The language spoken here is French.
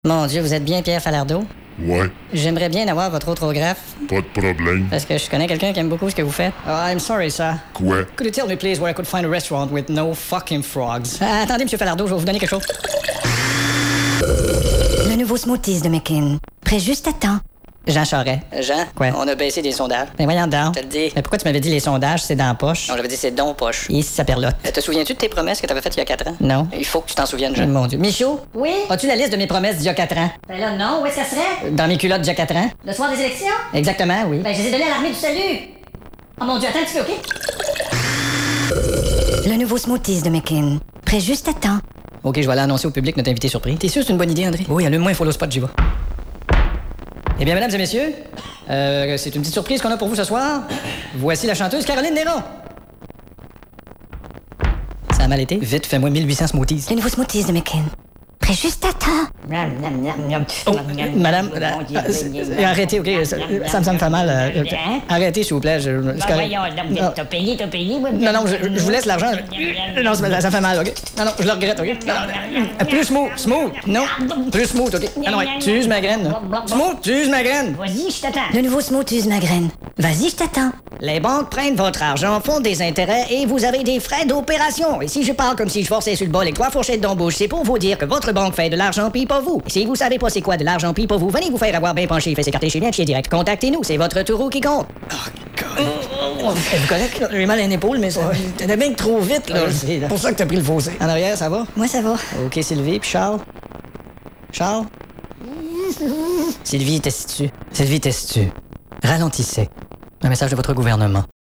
Mon Dieu, vous êtes bien Pierre Falardeau? Ouais, J'aimerais bien avoir votre autographe, pas de problème. parce que je connais quelqu'un qui aime beaucoup ce que vous faites. Oh, I'm sorry, sir. Quoi? Could you tell me, please, where I could find a restaurant with no fucking frogs? Attendez, monsieur Falardeau, je vais vous donner quelque chose. Le nouveau Smoothies de McCain. Prêt juste à temps. Jean Charest. Jean? Quoi? On a baissé des sondages. Ben voyons donc. Je te le dis. Mais pourquoi tu m'avais dit les sondages, c'est dans la poche? Non, j'avais dit c'est don poche. Et sa perlotte. Te souviens-tu de tes promesses que t'avais faites il y a 4 ans? Non. Il faut que tu t'en souviennes, Jean. Mon Dieu. Michaud? Oui? As-tu la liste de mes promesses d'il y a 4 ans? Ben là, non. Où est-ce que ça serait? Dans mes culottes d'il y a 4 ans? Le soir des élections? Exactement, oui. Ben, je les ai donnés à l'armée du salut. Oh mon Dieu, attends un petit peu, OK? Le nouveau Smoothies de McCain. Prêt juste à temps. OK, je vais aller annoncer au public notre invité surpris. T'es sûr que c'est une bonne idée, André? Oui, allume-moi un follow spot, j'y vais. Eh bien, mesdames et messieurs, c'est une petite surprise qu'on a pour vous ce soir. Voici la chanteuse Caroline Néron. Ça a mal été? Vite, fais-moi 1800 smoothies. Le nouveau Smoothies de McCain. Prêt juste à temps. Oh, madame, arrêtez, OK, ça me fait mal. Arrêtez, s'il vous plaît. C'est correct. Non. T'as payé, moi. Non, je vous laisse l'argent. Non, ça fait mal, OK? Non, je le regrette, OK? Non, plus smooth. Non, plus smooth, OK? Ah non, ouais, tu uses ma graine, là. Smooth, tu uses ma graine. Vas-y, je t'attends. Le nouveau Smoothies ma graine. Vas-y, je t'attends. Les banques prennent votre argent, font des intérêts et vous avez des frais d'opération. Et si je parle comme si je forçais sur le bol avec 3 fourchettes d'embauche, c'est pour vous dire que votre banque fait de l'argent pis pas vous. Et si vous savez pas c'est quoi de l'argent pis pas vous, venez vous faire avoir bien penché, fait s'écarter chez bien chez direct. Contactez-nous, c'est votre taureau qui compte. Êtes-vous correct, là? J'ai mal à une épaule, mais ça. T'es bien que trop vite, là. C'est pour ça que t'as pris le fossé. En arrière, ça va? Moi, ça va. OK, Sylvie, puis Charles. Charles? Sylvie, t'es-tu? Sylvie, t'es-tu? Ralentissez. Un message de votre gouvernement.